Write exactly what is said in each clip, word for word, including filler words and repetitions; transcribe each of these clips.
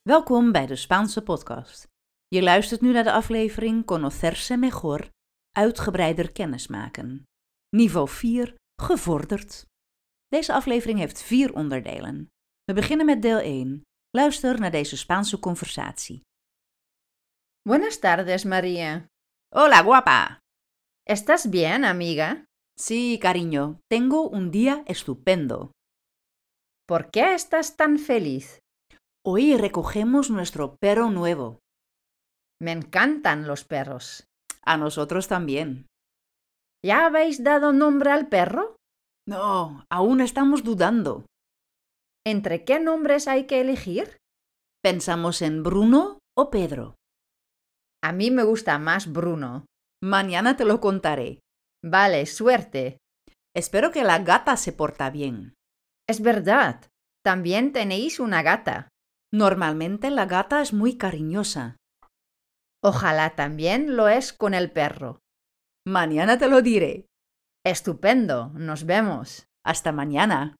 Welkom bij de Spaanse podcast. Je luistert nu naar de aflevering Conocerse Mejor, uitgebreider kennismaken. Niveau vier, gevorderd. Deze aflevering heeft vier onderdelen. We beginnen met deel één. Luister naar deze Spaanse conversatie. Buenas tardes, María. Hola, guapa. ¿Estás bien, amiga? Sí, cariño, tengo un día estupendo. ¿Por qué estás tan feliz? Hoy recogemos nuestro perro nuevo. Me encantan los perros. A nosotros también. ¿Ya habéis dado nombre al perro? No, aún estamos dudando. ¿Entre qué nombres hay que elegir? Pensamos en Bruno o Pedro. A mí me gusta más Bruno. Mañana te lo contaré. Vale, suerte. Espero que la gata se porta bien. Es verdad. También tenéis una gata. Normalmente la gata es muy cariñosa. Ojalá también lo es con el perro. Mañana te lo diré. Estupendo. Nos vemos. Hasta mañana.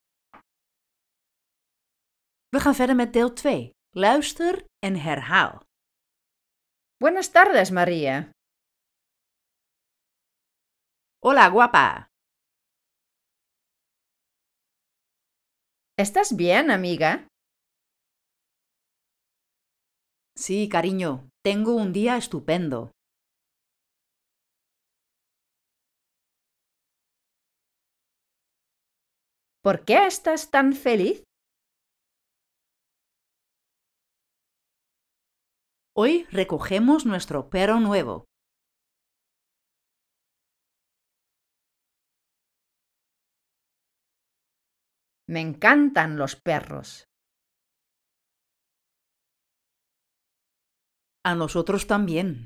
We gaan verder met deel twee. Luister en herhaal. Buenas tardes, María. Hola, guapa. ¿Estás bien, amiga? Sí, cariño, tengo un día estupendo. ¿Por qué estás tan feliz? Hoy recogemos nuestro perro nuevo. Me encantan los perros. A nosotros también.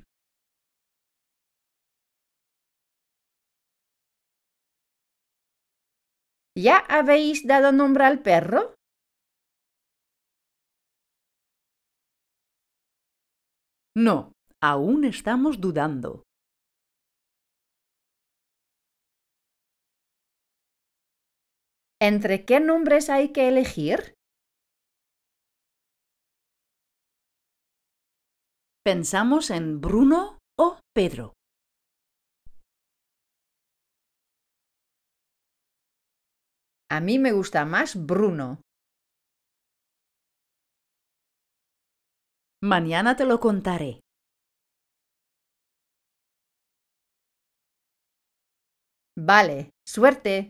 ¿Ya habéis dado nombre al perro? No, aún estamos dudando. ¿Entre qué nombres hay que elegir? Pensamos en Bruno o Pedro. A mí me gusta más Bruno. Mañana te lo contaré. Vale, suerte.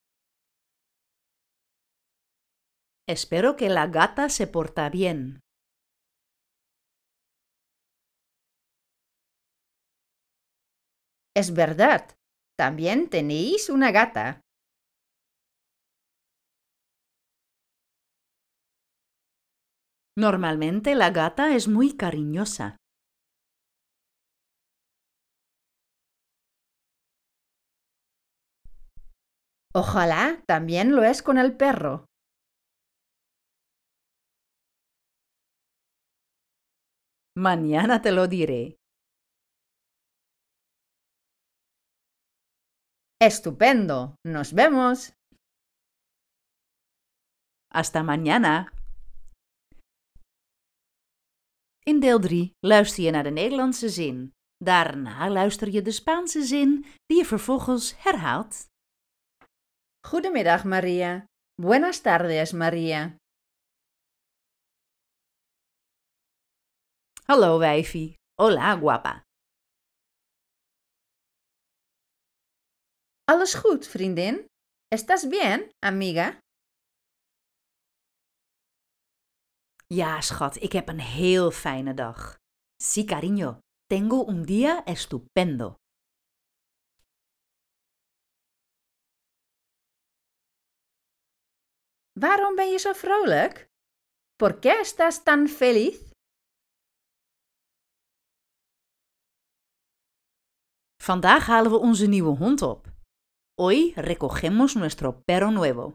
Espero que la gata se porta bien. Es verdad. También tenéis una gata. Normalmente la gata es muy cariñosa. Ojalá también lo es con el perro. Mañana te lo diré. Estupendo. Nos vemos. Hasta mañana. In deel drie luister je naar de Nederlandse zin. Daarna luister je de Spaanse zin die je vervolgens herhaalt. Goedemiddag, María. Buenas tardes, María. Hallo wijfie. Hola guapa. Alles goed, vriendin? ¿Estás bien, amiga? Ja, schat, ik heb een heel fijne dag. Sí, cariño. Tengo un día estupendo. Waarom ben je zo vrolijk? ¿Por qué estás tan feliz? Vandaag halen we onze nieuwe hond op. Hoy recogemos nuestro perro nuevo.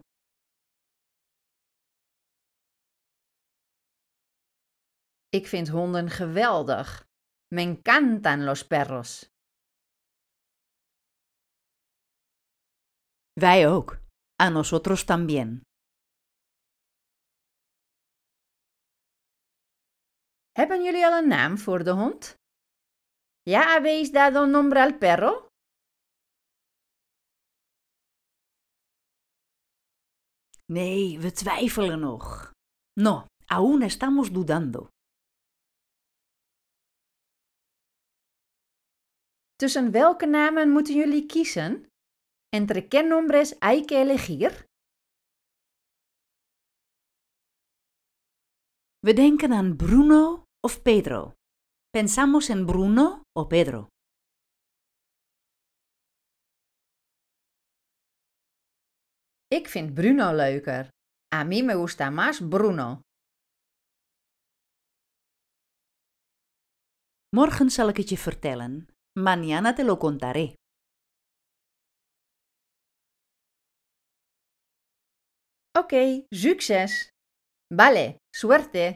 Ik vind honden geweldig. Me encantan los perros. Wij ook. A nosotros también. Hebben jullie al een naam voor de hond? ¿Ya habéis dado nombre al perro? Nee, we twijfelen nog. No, aún estamos dudando. Tussen welke namen moeten jullie kiezen? ¿Entre qué nombres hay que elegir? We denken aan Bruno of Pedro. Pensamos en Bruno o Pedro. Ik vind Bruno leuker. A mí me gusta más Bruno. Morgen zal ik het je vertellen. Mañana te lo contaré. Ok, succes. Vale, suerte.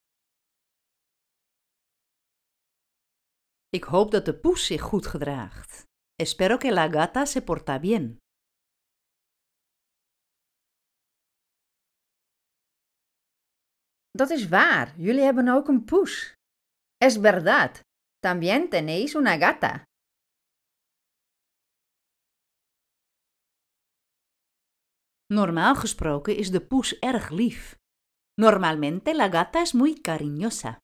Ik hoop dat de poes zich goed gedraagt. Espero que la gata se porta bien. Dat is waar, jullie hebben ook een poes. Es verdad, también tenéis una gata. Normaal gesproken is de poes erg lief. Normalmente la gata es muy cariñosa.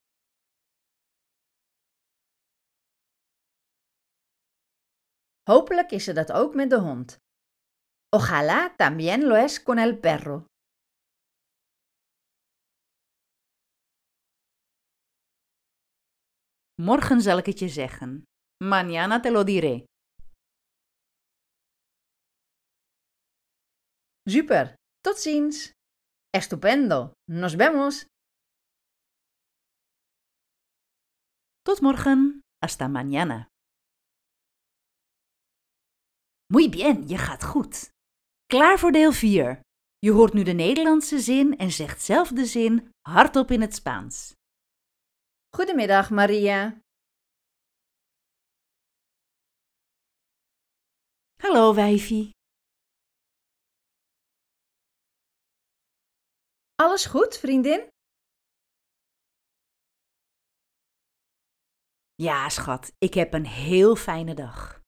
Hopelijk is ze dat ook met de hond. Ojalá también lo es con el perro. Morgen zal ik het je zeggen. Mañana te lo diré. Super, tot ziens. Estupendo, nos vemos. Tot morgen. Hasta mañana. Muy bien, je gaat goed. Klaar voor deel vier. Je hoort nu de Nederlandse zin en zegt zelf de zin hardop in het Spaans. Goedemiddag, Maria. Hallo, wijfie. Alles goed, vriendin? Ja, schat, ik heb een heel fijne dag.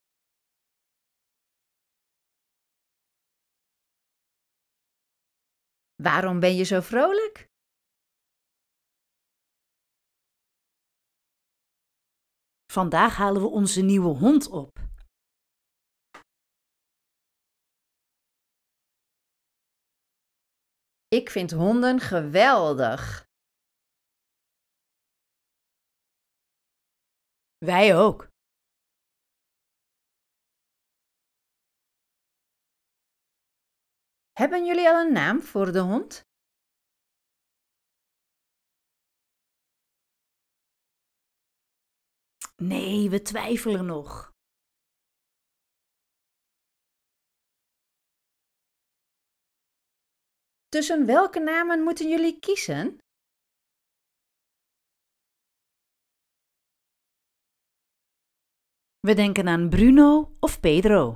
Waarom ben je zo vrolijk? Vandaag halen we onze nieuwe hond op. Ik vind honden geweldig. Wij ook. Hebben jullie al een naam voor de hond? Nee, we twijfelen nog. Tussen welke namen moeten jullie kiezen? We denken aan Bruno of Pedro.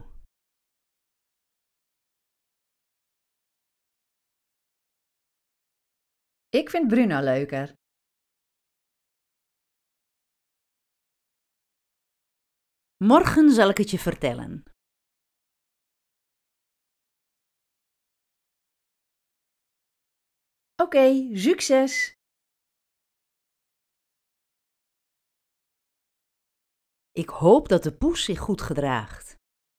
Ik vind Bruno leuker. Morgen zal ik het je vertellen. Oké, succes! Ik hoop dat de poes zich goed gedraagt.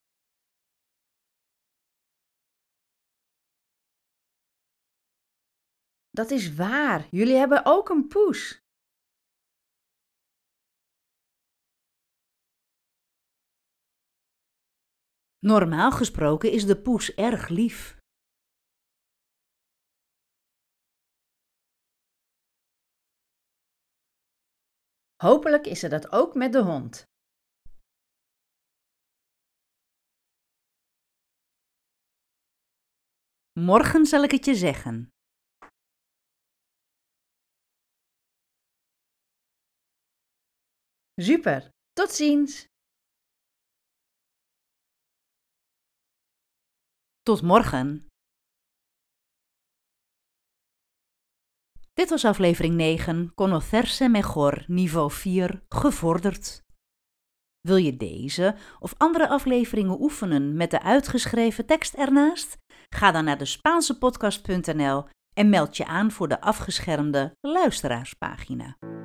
Dat is waar, jullie hebben ook een poes. Normaal gesproken is de poes erg lief. Hopelijk is ze dat ook met de hond. Morgen zal ik het je zeggen. Super, tot ziens! Tot morgen. Dit was aflevering negen, Conocerse Mejor, niveau vier, gevorderd. Wil je deze of andere afleveringen oefenen met de uitgeschreven tekst ernaast? Ga dan naar de Spaansepodcast punt n l en meld je aan voor de afgeschermde luisteraarspagina.